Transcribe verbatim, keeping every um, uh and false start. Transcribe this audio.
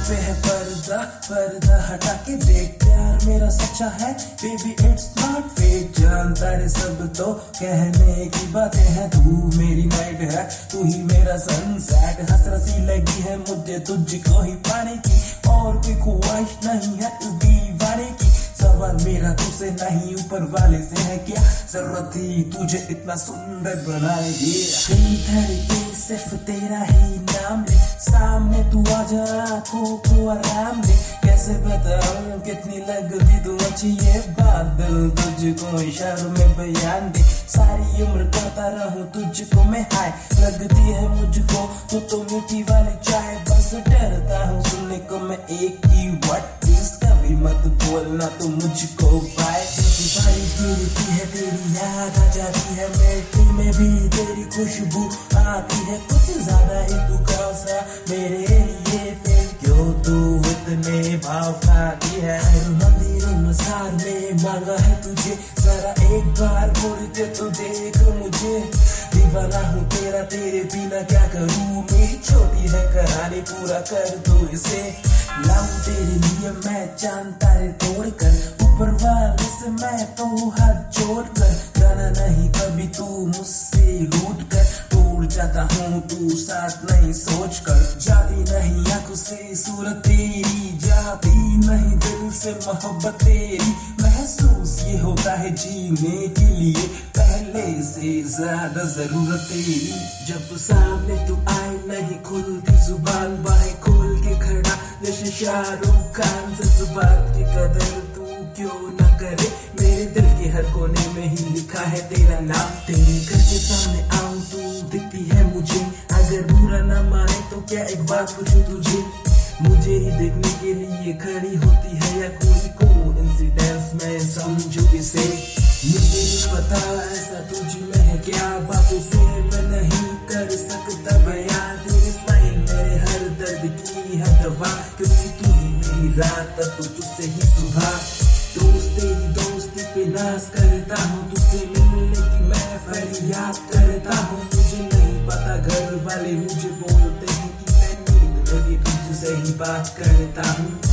पे है पर्दा, पर्दा हटा के देख, प्यार मेरा सच्चा है बेबी, इट्स नॉट फेक। जानता है सब तो कहने की बातें हैं, तू मेरी नाइट है, तू ही मेरा सनसेट। हसरत सी लगी है मुझे तुझको ही पाने की, और कोई ख्वाहिश नहीं है इस दीवाने की। सवाल मेरा तुझसे नहीं ऊपर वाले से है, क्या जरूरत थी तुझे इतना सुंदर बनाएगी। दिल धड़के सिर्फ तेरा ही नाम ले, सामने तू आजा आँखों को आराम दे। कैसे बताऊं कितनी लगती तू अच्छी, ये बात दिल तुझको इशारों में बयान दे। सारी उम्र करता रहूं तुझको मैं हाय, लगती है मुझको तू तो मीठी वाली चाय। बस डरता हूँ सुनने को मैं एक ही वर्ड, प्लीज कभी मत बोलना तू मुझको पाए। बारिश गिरती है तेरी याद आ जाती है, मिट्टी में भी तेरी खुशबू आती है। कुछ ज्यादा ही तू सा मेरे लिए, फिर क्यों तू इतने भाव खाती है। मंदिर मजार में मांगा है तुझे, जरा एक बार बोल दे तो देख मुझे। दीवाना हूँ तेरा, तेरे बिना क्या करूँ, मेरी छोटी है कहानी, पूरा कर तू इसे। लाऊं तेरे लिए मैं चांद तारे तोड़ कर, ऊपर वाले से मैं तो हाथ जोड़ कर। जाना नहीं कभी तू मुझसे रूठ कर, टूट जाता हूँ तू साथ नहीं सोच कर। जाती नहीं आंखों से सूरत तेरी, जाती नहीं दिल से मोहब्बत तेरी। महसूस ये होता है जीने के लिए, पहले से ज्यादा जरूरत तेरी। जब सामने तू आए नहीं खुलती जुबान, बाहें खोल के खड़ा जैसे शाहरुख खान। जज्बात की कदर तू क्यों न करे, मेरे दिल के हर कोने में ही लिखा है तेरा नाम। तेरे घर के सामने आऊं तू दिखती है मुझे, अगर बुरा ना माने तो क्या एक बात पूछूं तुझे। मुझे ही देखने के लिए खड़ी होती है या कोई कोइंसिडेंस में समझू इसे। मुझे नहीं पता ऐसा तुझ में है क्या, बातों से मैं नहीं कर सकता बयां। तेरी स्माइल मेरे हर दर्द की है दवा, क्योंकि तू ही मेरी रात अब तो तुझसे ही सुबह। दोस्त तेरी दोस्ती पे नाज करता हूँ, तुझसे मिलने की मैं फरियाद करता हूँ। मुझे नहीं पता घर वाले मुझे बोलते हैं कि मैं नींद में भी तुझसे ही बात करता हूँ।